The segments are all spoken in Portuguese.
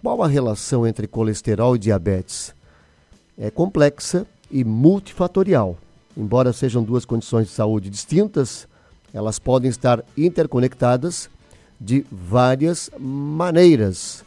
qual a relação entre colesterol e diabetes? É complexa e multifatorial. Embora sejam duas condições de saúde distintas, elas podem estar interconectadas de várias maneiras.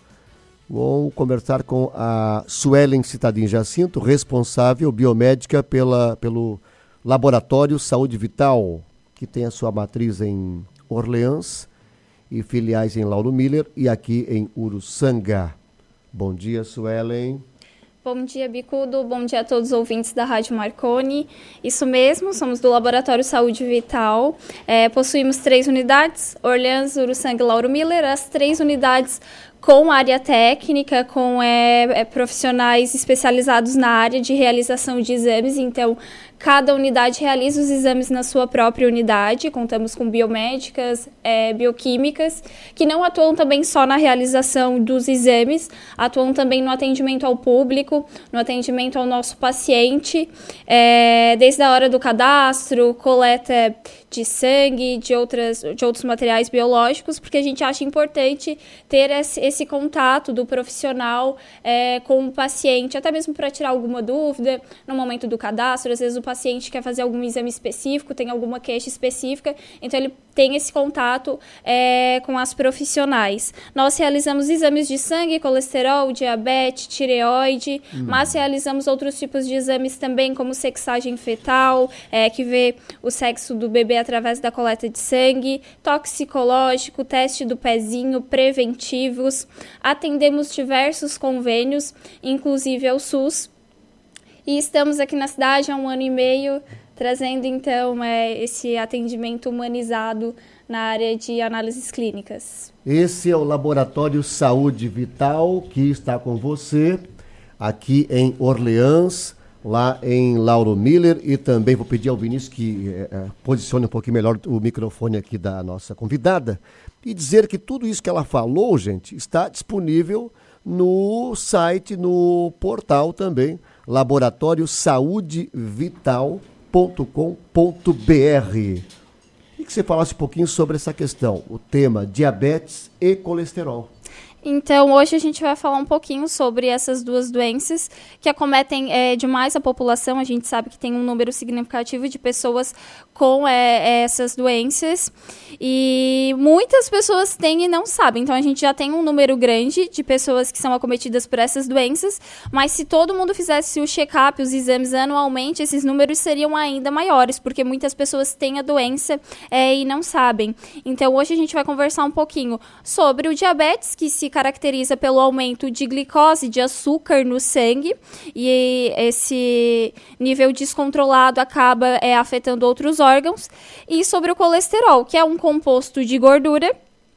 Vou conversar com a Suelen Citadin Jacinto, responsável biomédica pelo Laboratório Saúde Vital, que tem a sua matriz em Orleans e filiais em Lauro Miller e aqui em Uruçanga. Bom dia, Suelen. Bom dia, Bicudo. Bom dia a todos os ouvintes da Rádio Marconi. Isso mesmo, somos do Laboratório Saúde Vital. Possuímos 3 unidades, Orleans, Uruçanga e Lauro Miller. As 3 unidades com área técnica, com profissionais especializados na área de realização de exames. Então, cada unidade realiza os exames na sua própria unidade. Contamos com biomédicas, bioquímicas, que não atuam também só na realização dos exames, atuam também no atendimento ao público, no atendimento ao nosso paciente, desde a hora do cadastro, coleta de sangue, de outros materiais biológicos, porque a gente acha importante ter esse contato do profissional com o paciente, até mesmo para tirar alguma dúvida no momento do cadastro. Às vezes o paciente quer fazer algum exame específico, tem alguma queixa específica, então ele tem esse contato com as profissionais. Nós realizamos exames de sangue, colesterol, diabetes, tireoide, mas realizamos outros tipos de exames também, como sexagem fetal, que vê o sexo do bebê através da coleta de sangue, toxicológico, teste do pezinho, preventivos. Atendemos diversos convênios, inclusive ao SUS. E estamos aqui na cidade há 1 ano e meio, trazendo então esse atendimento humanizado na área de análises clínicas. Esse é o Laboratório Saúde Vital que está com você aqui em Orleans, lá em Lauro Miller, e também vou pedir ao Vinícius que posicione um pouquinho melhor o microfone aqui da nossa convidada e dizer que tudo isso que ela falou, gente, está disponível no site, no portal também, laboratoriosaudevital.com.br. E que você falasse um pouquinho sobre essa questão, o tema diabetes e colesterol. Então, hoje a gente vai falar um pouquinho sobre essas duas doenças que acometem demais a população. A gente sabe que tem um número significativo de pessoas com essas doenças e muitas pessoas têm e não sabem. Então, a gente já tem um número grande de pessoas que são acometidas por essas doenças, mas se todo mundo fizesse o check-up, os exames anualmente, esses números seriam ainda maiores, porque muitas pessoas têm a doença e não sabem. Então, hoje a gente vai conversar um pouquinho sobre o diabetes, que se caracteriza pelo aumento de glicose, de açúcar no sangue, e esse nível descontrolado acaba afetando outros órgãos, e sobre o colesterol, que é um composto de gordura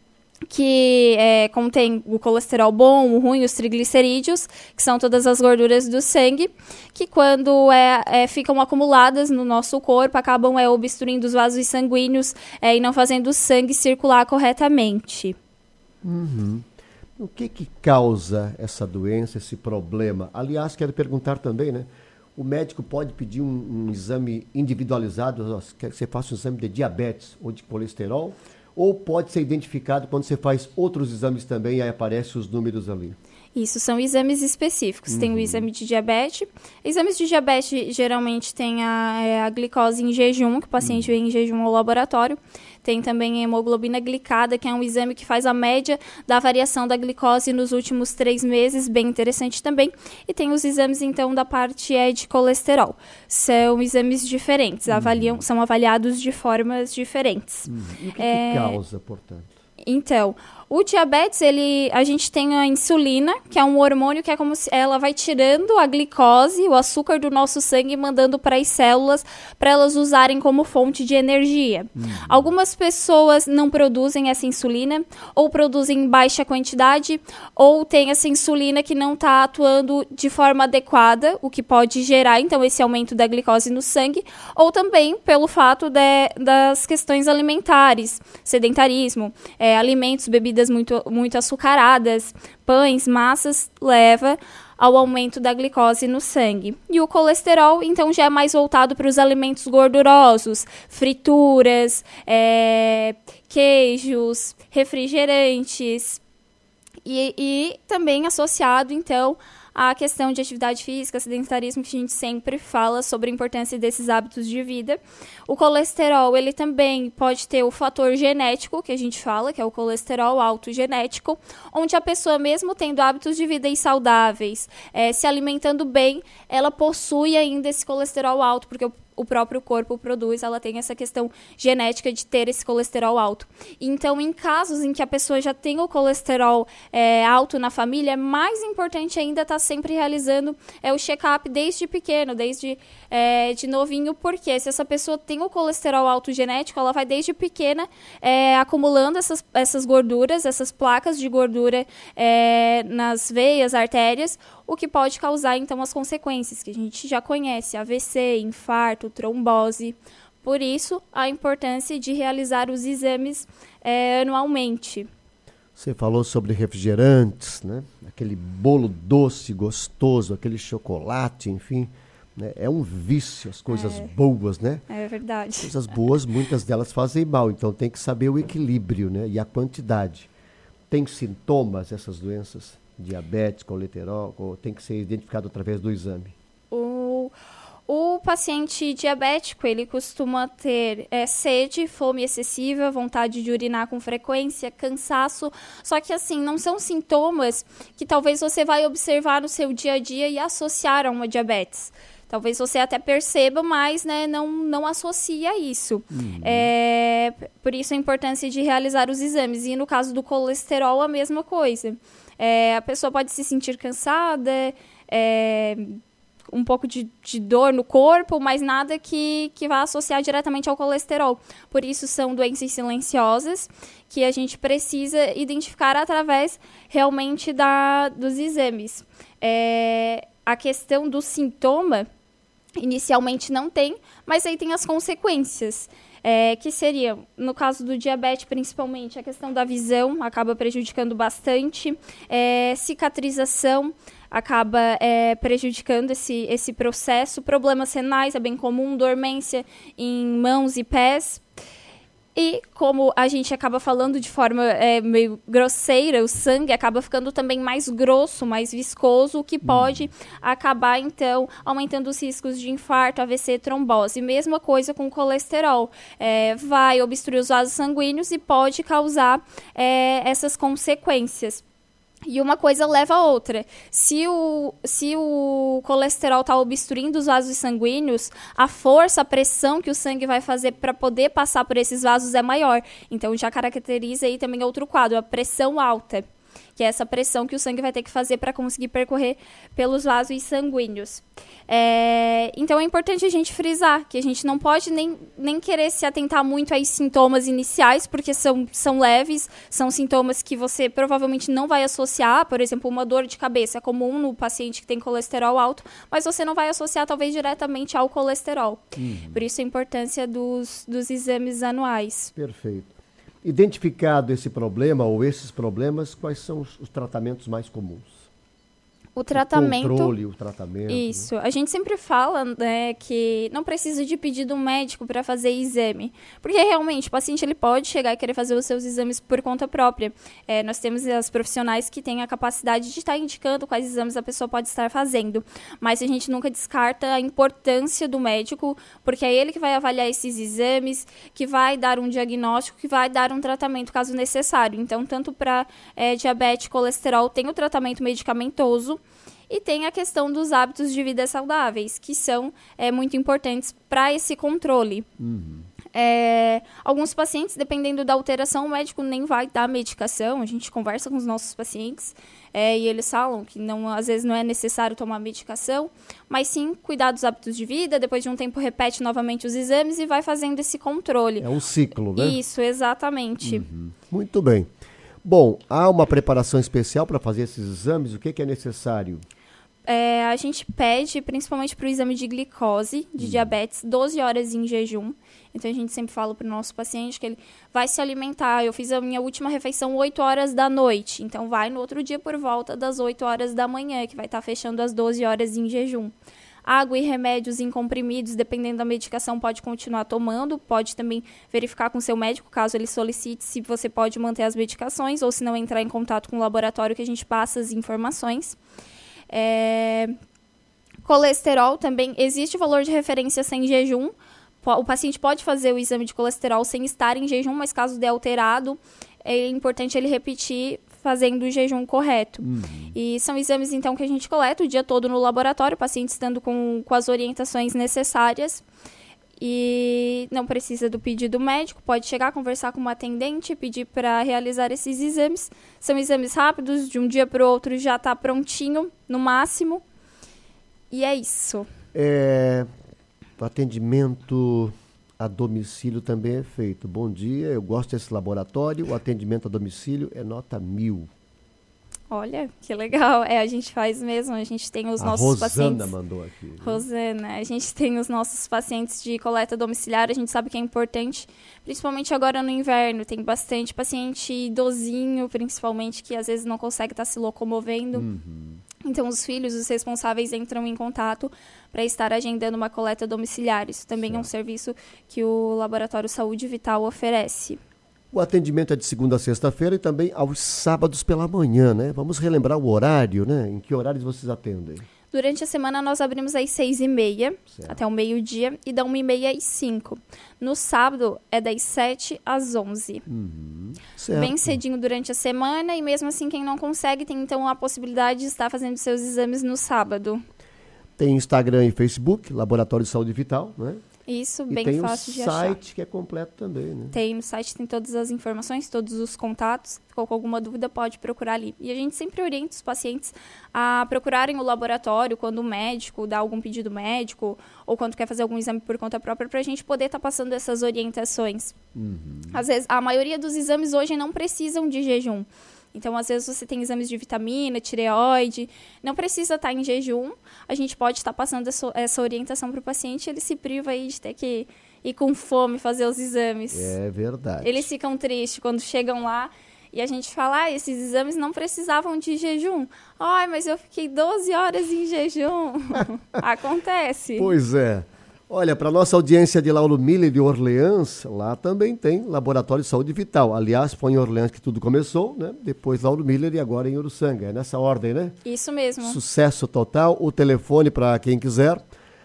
que contém o colesterol bom, o ruim, os triglicerídeos, que são todas as gorduras do sangue, que quando ficam acumuladas no nosso corpo, acabam obstruindo os vasos sanguíneos e não fazendo o sangue circular corretamente. Uhum. O que causa essa doença, esse problema? Aliás, quero perguntar também, né? O médico pode pedir um exame individualizado, quer que você faça um exame de diabetes ou de colesterol, ou pode ser identificado quando você faz outros exames também e aí aparecem os números ali? Isso, são exames específicos. Tem o exame de diabetes. Exames de diabetes geralmente tem a glicose em jejum, que o paciente vem em jejum ao laboratório. Tem também a hemoglobina glicada, que é um exame que faz a média da variação da glicose nos últimos 3 meses, bem interessante também. E tem os exames, então, da parte de colesterol. São exames diferentes, são avaliados de formas diferentes. E o que causa, portanto? Então, o diabetes, a gente tem a insulina, que é um hormônio que é como se ela vai tirando a glicose, o açúcar do nosso sangue e mandando para as células para elas usarem como fonte de energia. Algumas pessoas não produzem essa insulina, ou produzem em baixa quantidade, ou tem essa insulina que não está atuando de forma adequada, o que pode gerar, então, esse aumento da glicose no sangue, ou também pelo fato das questões alimentares, sedentarismo, alimentos, bebidas muito açucaradas, pães, massas, leva ao aumento da glicose no sangue. E o colesterol, então, já é mais voltado para os alimentos gordurosos, frituras, queijos, refrigerantes, E também associado, então, à questão de atividade física, sedentarismo, que a gente sempre fala sobre a importância desses hábitos de vida. O colesterol, ele também pode ter o fator genético, que a gente fala, que é o colesterol alto genético, onde a pessoa, mesmo tendo hábitos de vida saudáveis, se alimentando bem, ela possui ainda esse colesterol alto, porque o próprio corpo produz, ela tem essa questão genética de ter esse colesterol alto. Então, em casos em que a pessoa já tem o colesterol alto na família, é mais importante ainda estar sempre realizando o check-up desde pequeno, desde de novinho, porque se essa pessoa tem o colesterol alto genético, ela vai desde pequena acumulando essas gorduras, essas placas de gordura nas veias, artérias, o que pode causar, então, as consequências que a gente já conhece, AVC, infarto, trombose. Por isso, a importância de realizar os exames anualmente. Você falou sobre refrigerantes, né? Aquele bolo doce, gostoso, aquele chocolate, enfim, né? É um vício, as coisas boas, né? É verdade. Coisas boas, muitas delas fazem mal, então tem que saber o equilíbrio, né? E a quantidade. Tem sintomas essas doenças? Diabetes, colesterol, ou tem que ser identificado através do exame? O paciente diabético, ele costuma ter sede, fome excessiva, vontade de urinar com frequência, cansaço. Só que, assim, não são sintomas que talvez você vai observar no seu dia a dia e associar a uma diabetes. Talvez você até perceba, mas, né, não associa isso. Por isso a importância de realizar os exames. E no caso do colesterol, a mesma coisa. A pessoa pode se sentir cansada, um pouco de dor no corpo, mas nada que vá associar diretamente ao colesterol. Por isso são doenças silenciosas que a gente precisa identificar através realmente dos exames. A questão do sintoma, inicialmente não tem, mas aí tem as consequências. Que seria, no caso do diabetes principalmente, a questão da visão acaba prejudicando bastante, cicatrização acaba prejudicando esse processo, problemas renais é bem comum, dormência em mãos e pés. E como a gente acaba falando de forma meio grosseira, o sangue acaba ficando também mais grosso, mais viscoso, o que pode acabar, então, aumentando os riscos de infarto, AVC, trombose. Mesma coisa com o colesterol. Vai obstruir os vasos sanguíneos e pode causar essas consequências. E uma coisa leva a outra. Se o colesterol está obstruindo os vasos sanguíneos, a força, a pressão que o sangue vai fazer para poder passar por esses vasos é maior. Então, já caracteriza aí também outro quadro, a pressão alta, que é essa pressão que o sangue vai ter que fazer para conseguir percorrer pelos vasos sanguíneos. Então, é importante a gente frisar que a gente não pode nem querer se atentar muito aos sintomas iniciais, porque são leves, são sintomas que você provavelmente não vai associar, por exemplo, uma dor de cabeça é comum no paciente que tem colesterol alto, mas você não vai associar talvez diretamente ao colesterol. Por isso a importância dos exames anuais. Perfeito. Identificado esse problema ou esses problemas, quais são os tratamentos mais comuns? O tratamento... O controle, o tratamento. Isso. Né? A gente sempre fala, né, que não precisa de pedido médico para fazer exame. Porque realmente o paciente ele pode chegar e querer fazer os seus exames por conta própria. Nós temos as profissionais que têm a capacidade de estar indicando quais exames a pessoa pode estar fazendo. Mas a gente nunca descarta a importância do médico, porque é ele que vai avaliar esses exames, que vai dar um diagnóstico, que vai dar um tratamento caso necessário. Então, tanto para diabetes e colesterol, tem o tratamento medicamentoso, e tem a questão dos hábitos de vida saudáveis, que são muito importantes para esse controle. Alguns pacientes, dependendo da alteração, o médico nem vai dar medicação. A gente conversa com os nossos pacientes e eles falam que às vezes não é necessário tomar medicação, mas sim cuidar dos hábitos de vida. Depois de um tempo repete novamente os exames e vai fazendo esse controle. É um ciclo, né? Isso, exatamente. Muito bem. Bom, há uma preparação especial para fazer esses exames? O que é necessário? A gente pede, principalmente para o exame de glicose, de diabetes, 12 horas em jejum. Então, a gente sempre fala para o nosso paciente que ele vai se alimentar. Eu fiz a minha última refeição 8 horas da noite. Então, vai no outro dia por volta das 8 horas da manhã, que vai estar fechando às 12 horas em jejum. água e remédios em comprimidos, dependendo da medicação, pode continuar tomando, pode também verificar com seu médico, caso ele solicite, se você pode manter as medicações, ou se não entrar em contato com o laboratório que a gente passa as informações. Colesterol também, existe valor de referência sem jejum. O paciente pode fazer o exame de colesterol sem estar em jejum, mas caso dê alterado, é importante ele repetir fazendo o jejum correto. E são exames, então, que a gente coleta o dia todo no laboratório, o paciente estando com as orientações necessárias. E não precisa do pedido médico, pode chegar, conversar com uma atendente, pedir para realizar esses exames. São exames rápidos, de um dia para o outro já está prontinho, no máximo. E é isso. O atendimento a domicílio também é feito. Bom dia, eu gosto desse laboratório. O atendimento a domicílio é nota 1000. Olha, que legal. A gente faz mesmo, a gente tem os nossos pacientes. A Rosana mandou aqui. Rosana, a gente tem os nossos pacientes de coleta domiciliar, a gente sabe que é importante, principalmente agora no inverno, tem bastante paciente idosinho, principalmente, que às vezes não consegue estar se locomovendo. Então, os filhos, os responsáveis entram em contato para estar agendando uma coleta domiciliar. Isso também é um serviço que o Laboratório Saúde Vital oferece. O atendimento é de segunda a sexta-feira e também aos sábados pela manhã, né? Vamos relembrar o horário, né? Em que horários vocês atendem? Durante a semana nós abrimos às 6h30 até o meio-dia e da 1h30 às 5h. No sábado é das 7 às 11h. Bem cedinho durante a semana e mesmo assim quem não consegue tem então a possibilidade de estar fazendo seus exames no sábado. Tem Instagram e Facebook, Laboratório Saúde Vital, né? Isso, bem fácil de achar. Tem o site que é completo também, né? Tem, no site tem todas as informações, todos os contatos. Se ficou com alguma dúvida, pode procurar ali. E a gente sempre orienta os pacientes a procurarem o laboratório quando o médico dá algum pedido médico ou quando quer fazer algum exame por conta própria, para a gente poder estar passando essas orientações. Às vezes, a maioria dos exames hoje não precisam de jejum. Então, às vezes, você tem exames de vitamina, tireoide, não precisa estar em jejum. A gente pode estar passando essa orientação para o paciente, ele se priva aí de ter que ir com fome fazer os exames. É verdade. Eles ficam tristes quando chegam lá e a gente fala, esses exames não precisavam de jejum. Ai, mas eu fiquei 12 horas em jejum. Acontece. Pois é. Olha, para nossa audiência de Lauro Miller de Orleans, lá também tem Laboratório de Saúde Vital. Aliás, foi em Orleans que tudo começou, né? Depois Lauro Miller e agora em Uruçanga. É nessa ordem, né? Isso mesmo. Sucesso total. O telefone para quem quiser,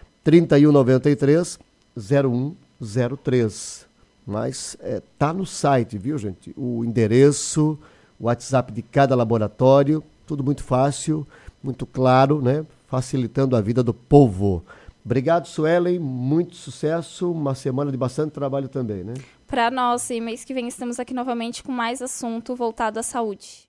3193-0103. Mas tá no site, viu, gente? O endereço, o WhatsApp de cada laboratório, tudo muito fácil, muito claro, né? Facilitando a vida do povo. Obrigado, Suelen, muito sucesso, uma semana de bastante trabalho também, né? Para nós, e mês que vem estamos aqui novamente com mais assunto voltado à saúde.